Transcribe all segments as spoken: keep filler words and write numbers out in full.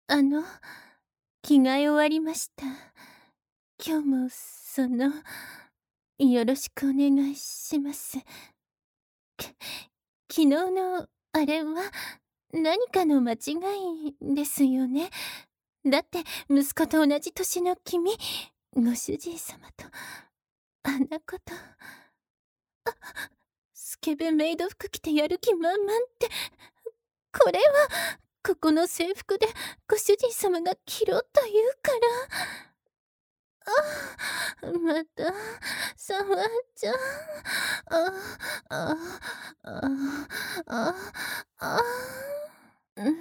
あの、着替え終わりました。今日も、その、よろしくお願いします。く昨日のあれは、何かの間違いですよね。だって、息子と同じ年の君、ご主人様と、あんなこと。あ、スケベメイド服着てやる気満々って、これは、ここの制服でご主人様が着ろと言うから。ああ、また、触っちゃう。ああ、ああ、ああ、うん、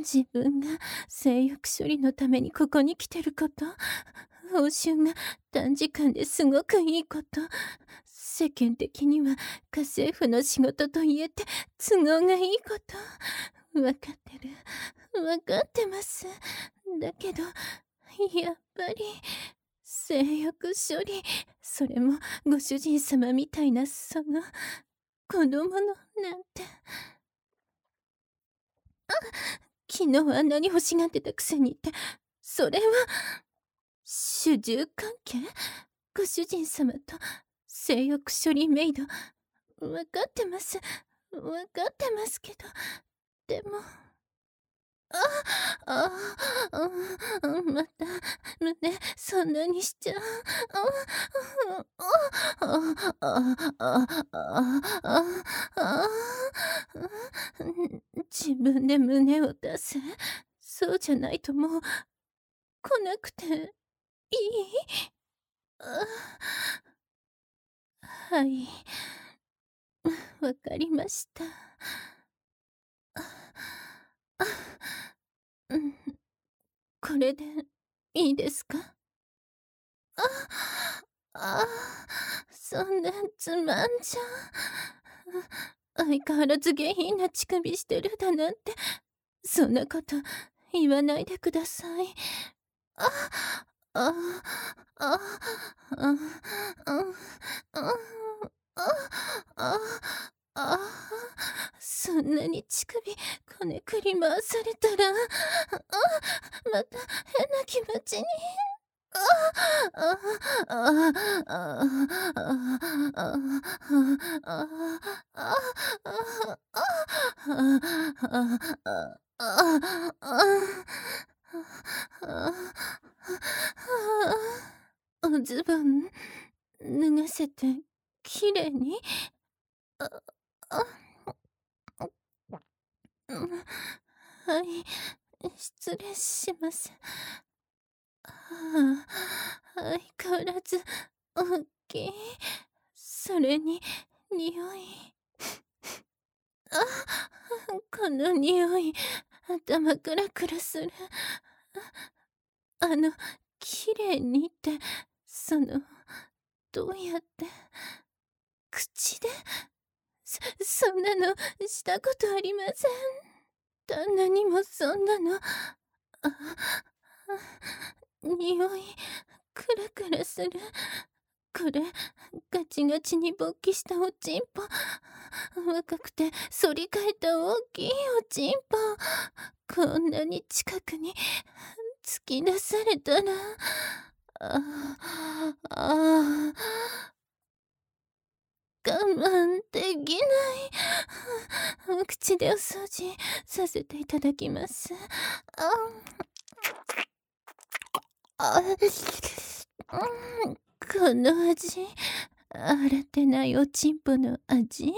自分が性欲処理のためにここに来てること、報酬が短時間ですごくいいこと、世間的には家政婦の仕事と言えて都合がいいこと、わかってる、わかってます。だけど、やっぱり、性欲処理、それもご主人様みたいな、その、子供のなんて。あ、昨日あんなに欲しがってたくせにって、それは、主従関係？ご主人様と性欲処理メイド、わかってます。わかってますけど、でも。ああ、ああ、また、胸、そんなにしちゃう。ああ、ああ、ああ、ああ、ああ、自分で胸を出せ。そうじゃないともう、来なくていい？ああ、はい。わかりました。あ、あ、うん。これでいいですか？あ、ああ、そんなつまんじゃ。相変わらず下品な乳首してるだなんて、そんなこと言わないでください。あ、あ、あ、あ、あ、あ、あ、あ、あ、そんなに乳首こねくり回されたら、あ、また変な気持ちに。ああ、ああ、ああ、ああ、ああ、おズボン脱がせてきれいに。あ、あ、うん、はい、失礼します。ああ、相変わらず大きい。それに匂い。あ、この匂い、頭クラクラする。ああの、きれいにって、その、どうやって、口で？そそんなのしたことありません。旦那にもそんなの。あ、あ、匂い、クラクラする。これ、ガチガチに勃起したおちんぽ。若くて反り返った大きいおちんぽ。こんなに近くに突き出されたら、ああ、ああ、我慢できない。お口でお掃除させていただきます。ああ、うん、この味、洗ってないおちんぽの味？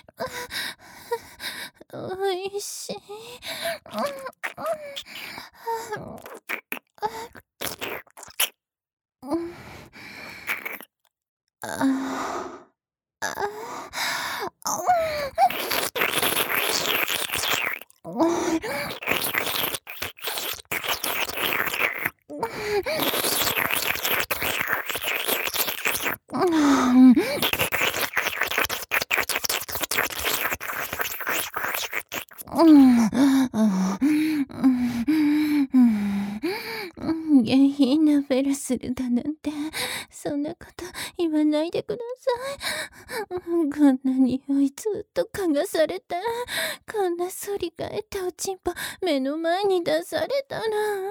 おいしい。うん。ああ、ああ、うん。うん、あ、うん、下品なフェラスルだなんて、そんなこと言わないでください。こんなに匂いずっと嗅がされた。こんな反り返ったおちんぽ目の前に出されたら。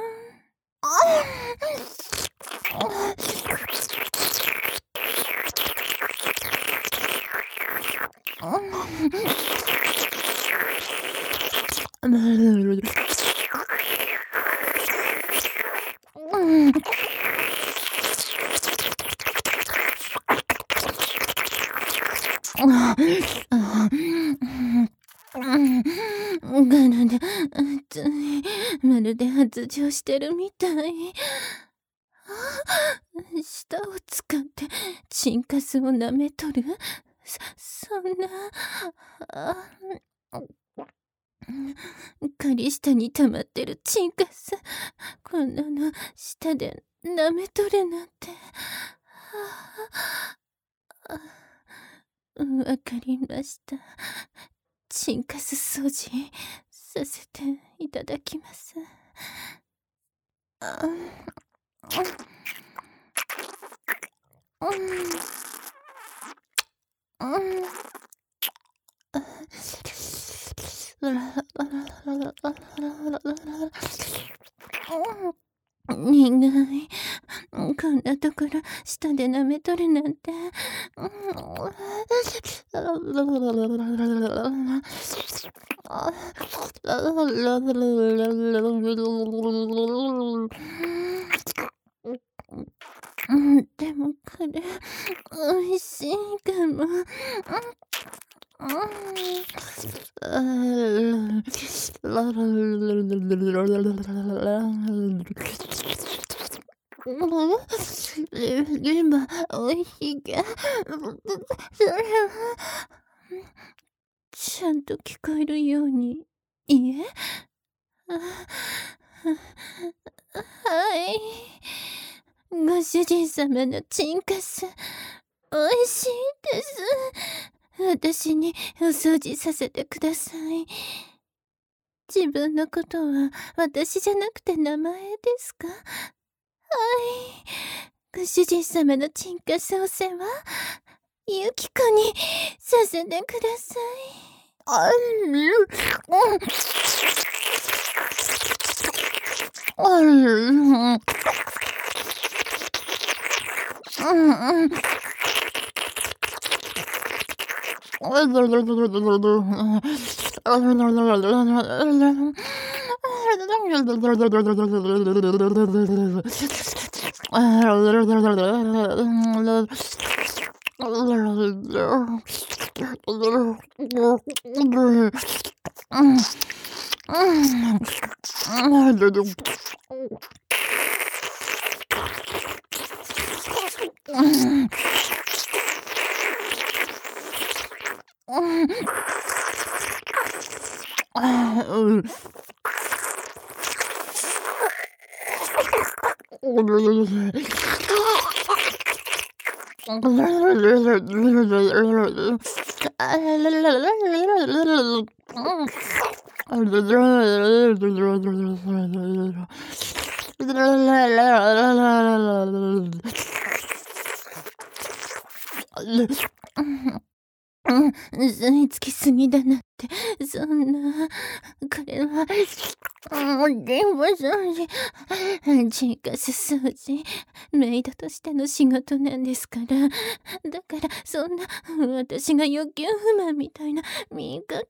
ガラで熱い。まるで発情してるみたい。舌を使ってチンカスを舐めとる。そ、そんな。あ狩下に溜まってるチンカス、こんなの舌で舐めとるなんて。わかりました。チンカス掃除させていただきます。あうんうん苦い。こんなところ舌で舐めとるなんて。うん、でもこれ美味しいかも。今美味しいか。それはちゃんと聞こえるように言え。はい。ご主人様のチンカス、美味しいです。私にお掃除させてください。自分のことは私じゃなくて名前ですか？はい。ご主人様のチンカスお世話、ユキコにさせてください。あん、うん。うん、うん。うん、吸い付きすぎだなって、そんな、これは、うん、電話掃除、チンカス掃除、メイドとしての仕事なんですから。だから、そんな、私が欲求不満みたいな見方。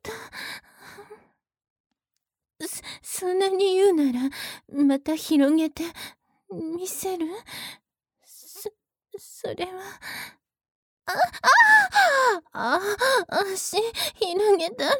そ、そんなに言うなら、また広げて、見せる？そ、それは。あ、ああ、足広げたら、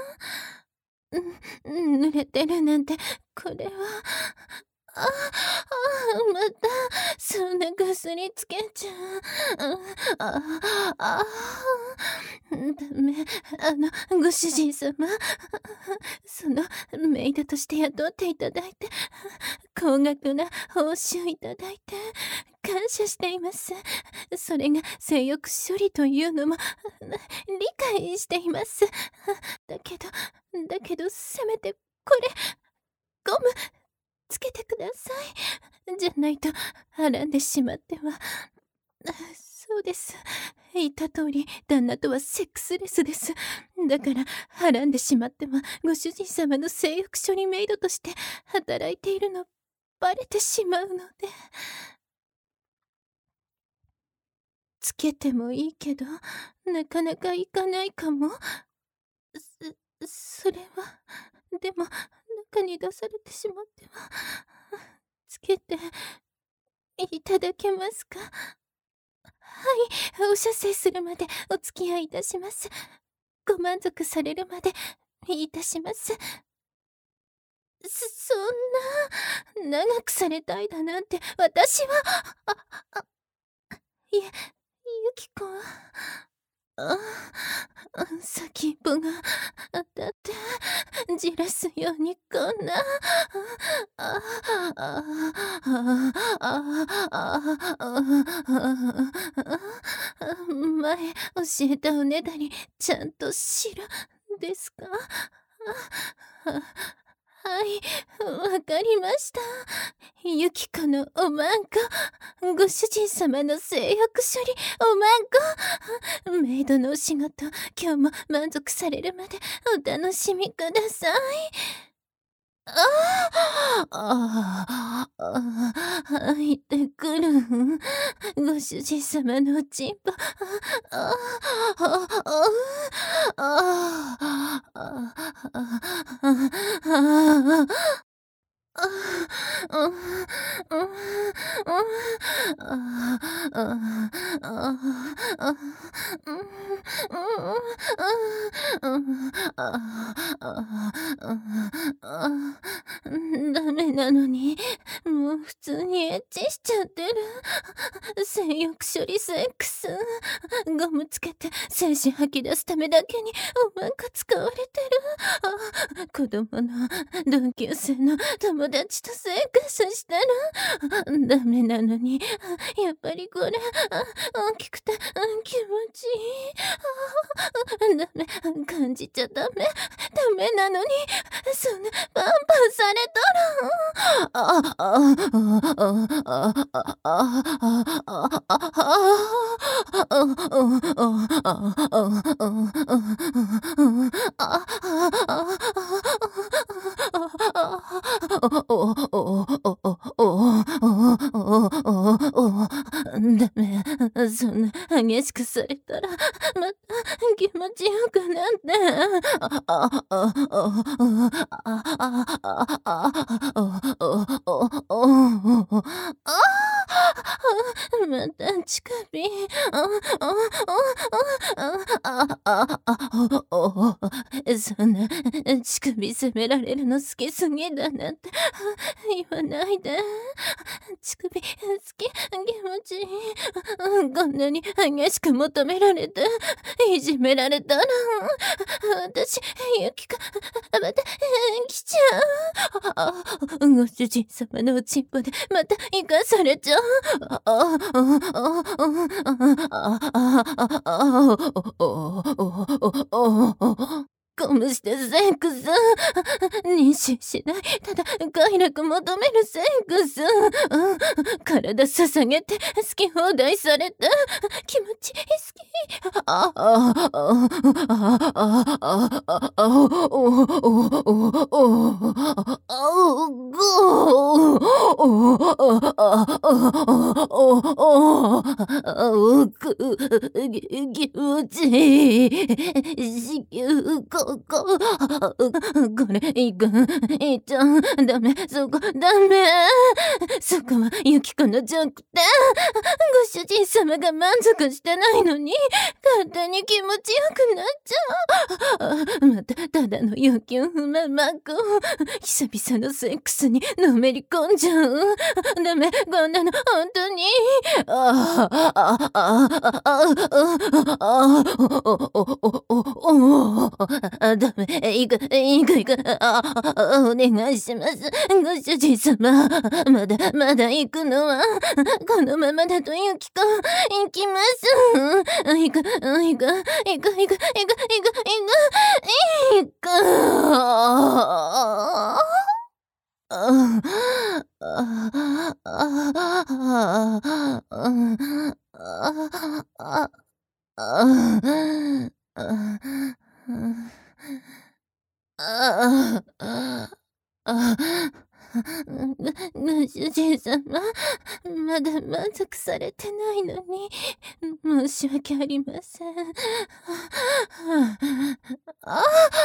ん、濡れてるなんて、これは、ああ、また、そんな薬つけちゃう。ああ、ああ、ダメ。あの、ご主人様、その、メイドとして雇っていただいて、高額な報酬いただいて、感謝しています。それが性欲処理というのも理解しています。だけど、だけどせめてこれ、ゴムつけてください。じゃないと、はらんでしまっては。そそうです。言った通り、旦那とはセックスレスです。だから、はらんでしまっては、ご主人様の性欲処理メイドとして働いているの、バレてしまうので。つけてもいいけど、なかなかいかないかも。そ、それは、でも、中に出されてしまっては、つけて、いただけますか？はい、お射精するまでお付き合いいたします。ご満足されるまでいたします。そそんな、長くされたいだなんて、私は、あ、あ、いえ、ゆきこは、あ、あ、先っぽが当たって、じらすようにこんな、あ、あ、あ、あ、あ、あ、前教えたおねだり、ちゃんとしろ、ですか？はい、わかりました。ゆきこのおまんこ、ご主人様の性欲処理、おまんこ。メイドのお仕事、今日も満足されるまでお楽しみください。ああ、ああ、入ってくる。ご主人様のおちんぽ、ああ、ああ、ああ、ああ、ああ、うん、うん、うん、ああ、ああ、ああ、うん、うん、うん、ああ、ああ、ダメなのに、もう普通にエッチしちゃってる。性欲処理セックス。ゴムつけて精子吐き出すためだけにおまんこ使われてる。あ、子供の同級生の友達とセックスしてる。ダメなのに、やっぱりこれ、あ、大きくて気持ちいい。ダメ、感じちゃダメ。ダメなのに、そんなパンパンされたら。あ、あ、あ、あ、あ、あ、あ、あ、あ、ダメ、そんな激しくされたら、また気持ちよくなって。あ、あ、あ、あ、あ、あ、あ、また乳首。あ、あ、あ、あ、あ、あ、あ、そんな乳首責められるの好きすぎだなんて言わないで。乳首好き、気持ちいい。こんなに激しく求められて、いじめられたら、私、ゆきこ、また来ちゃう。あ、ご主人様のおちんぽでまた生かされちゃう。あ、あ、あ、あ、あ、あ、あ、ゴムしてセックス。妊娠しない。ただ、快楽求めるセックス。うん、体捧げて好き放題されて気持ち好き。あ、あ、あ、あ、あ、あ、あ、あ、あ、お、お、お、お、あ、う、ご、お、あ、あ、あ、お、お、あ、う、く、気持ちいい。子宮、ここ。これ、いかん、いちゃん、ダメ、そこ、ダメ。そこは、ゆきこのじゃなくて、ご主人様が満足してないのに、勝手に気持ちよくなっちゃう。また、ただの欲求不満マック。久々のセックスにのめり込んじゃう。ダメ、こんなの、本当に。ああ、ああ、ああ、ああ、あ、ダメ、いく、いく、いく、ああ、お願いします。ご主人様、まだ、まだ行くのは、このままだとゆきこ、行きます。行く、行く、行く、行く、行く、行く、行く、行く。ああ、ああ、ああ、ああ、 ああ、ああ、ごご主人様、まだ満足されてないのに、申し訳ありません。ああ、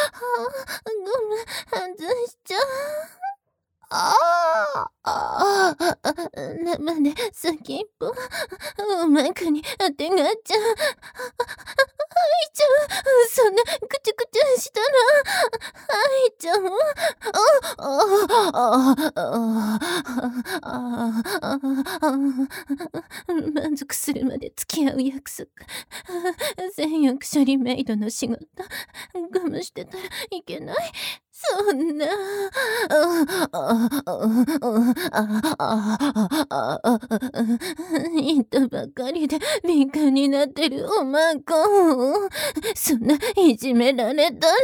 ごめん、外しちゃう。ああ、ああ、生で先っぽ、お腹にあてがっちゃう。吐いちゃう。そんなぐちゃぐちゃしたら吐いちゃう。ああ、ああ、ああ、ああ、満足するまで付き合う約束。性欲処理メイドの仕事、我慢してたらいけない。そんな。言ったばかりで敏感になってるおまんこ。そんないじめられたら。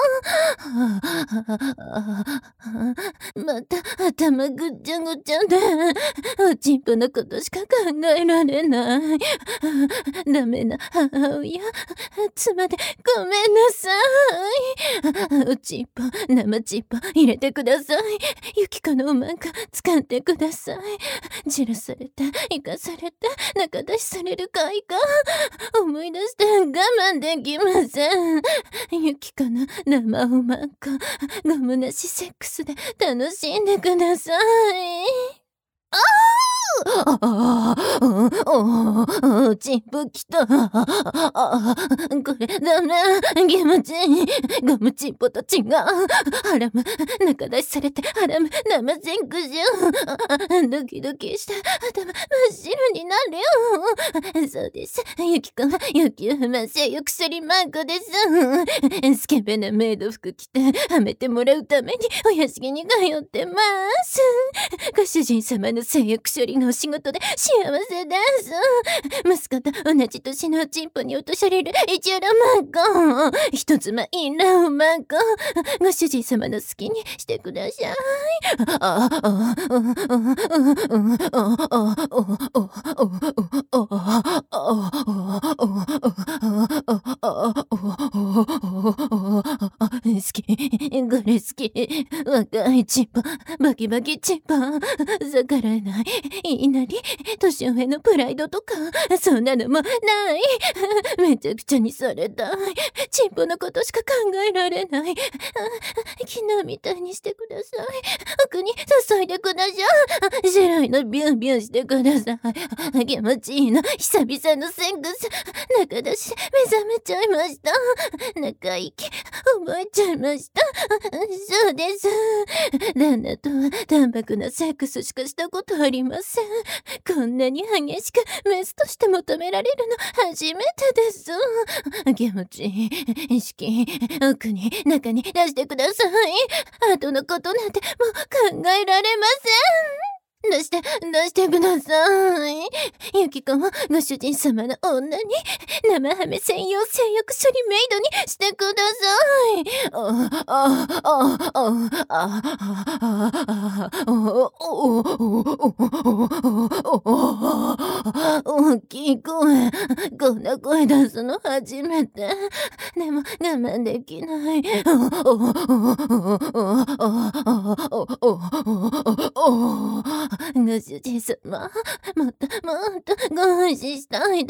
また頭ぐっちゃぐちゃで、おちんぽのことしか考えられない。ダメな母親、妻でごめんなさい。おちんぽ、生ちんぽ入れてください。ゆきこのおまんこ使ってください。じらされた、生かされた、仲出しされる快感、思い出して我慢できません。ゆきこの生おまんこ、ゴムなしセックスで楽しんでください。ああああ、おちんぽきた。ああ、これダメ。気持ちいい。ゴムちんぽと違う。ハラム、仲出しされてハラム、生セックス。ドキドキして頭真っ白になるよ。そうです。ゆきこは欲求不満性欲処理マークです。スケベなメイド服着てはめてもらうためにお屋敷に通ってます。ご主人様の性欲処理のお仕事で幸せです。息子と同じ年のおちんぽに落とされる一応ロマンコ。人妻インラオマンコ。ご主人様の好きにしてください。ああ、あ好き、これ好き。若いチンポ、バキバキチンポ、逆らえない、言いなり、年上のプライドとか、そんなのもない。めちゃくちゃにされたい。チンポのことしか考えられない。昨日みたいにしてください。奥に注いでください。白いのビュンビュンしてください。気持ちいいの、久々のセックス。中出し、目覚めちゃいました。中息、覚えちゃいました。そうです。旦那とは淡白なセックスしかしたことありません。こんなに激しくメスとして求められるの初めてです。気持ちいい。意識、奥に、中に出してください。後のことなんてもう考えられません。出して、出してください。ゆきこもご主人様の女に生ハメ専用性欲処理メイドにしてください。あ、あ、あ、あ、あ、あ、あ、大きい声。こんな声出すの初めて。でも我慢できない。ご主人様、もっともっとご奉仕したいです。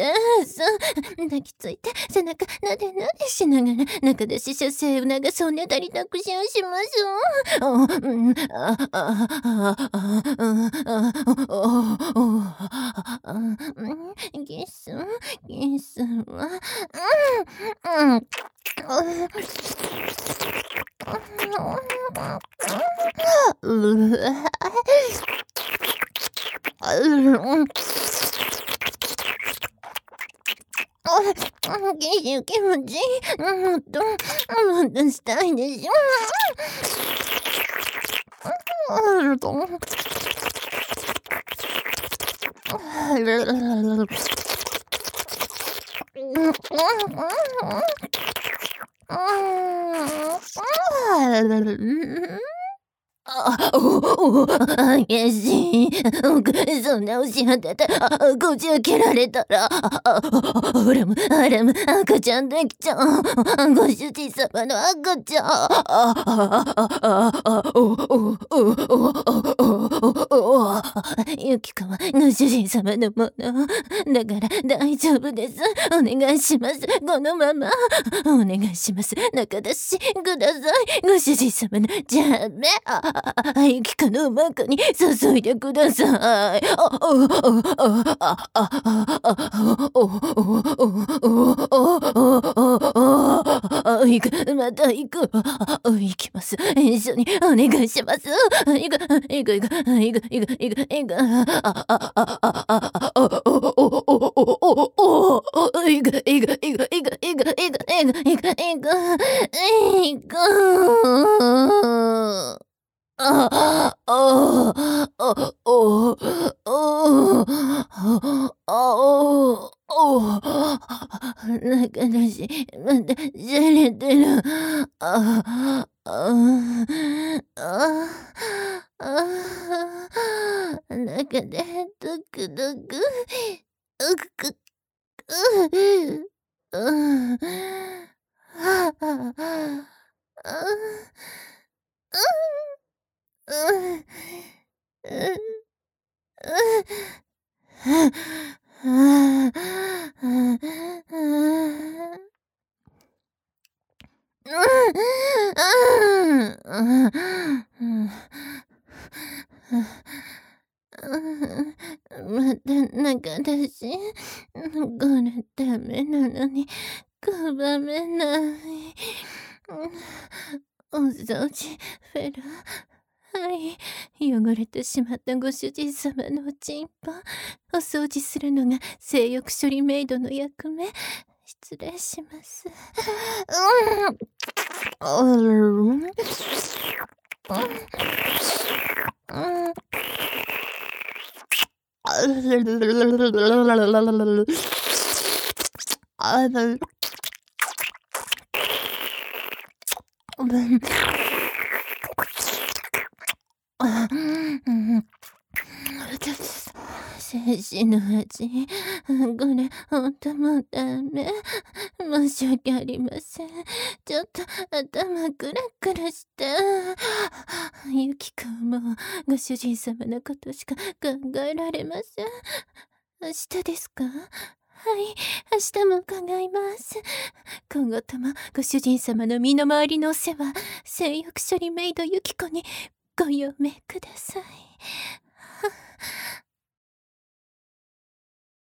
抱きついて背中なでなでしながら中出し射精促すおねだりたくしをします。キスキスはうんうん気持ちいい。もっと、もっとしたいでしょ。ああ、おお、激しい。そんな押し当てて、こじ開けられたら、あらむ、あらむ、赤ちゃんできちゃう。ご主人様の赤ちゃん。ああ、あ、お、お、お、お、お、お、ゆきこはご主人様のもの。だから大丈夫です。お願いします。このまま。お願いします。中出しください。ご主人様のじゃあめ。ああ、ゆきこの中に注いでください。あ、あ、あ、あ、あ、あ、あ、お、お、お、お、お、お、行く、また行く。行きます。一緒にお願いします。行く、行く、行く、行く、行く、行く、行く。あ、あ、あ、あ、あ、あ、お、お、お、お、お、お、お、行く、行く、行く、行く、行く、行く、行く、行く、行く、行く。ああ、ああ、あ、おお、おお、あお、おお、なんか私、またじゃれてる。ああ、ああ、ああ、中でドクドク、うく、う、う、はあ、ああ、うん、うん、うん。はあ、はあ、はあ。また中だし、これダメなのに拒めない。お掃除、フェラ。はい。汚れてしまったご主人様のおちんぽ。お掃除するのが性欲処理メイドの役目。失礼します。うん。うん。精子の味、これほんともうダメ。申し訳ありません。ちょっと頭クラクラした。ゆきこもご主人様のことしか考えられません。明日ですか？はい、明日も伺います。今後ともご主人様の身の回りのお世話、性欲処理メイドゆきこにご用命ください。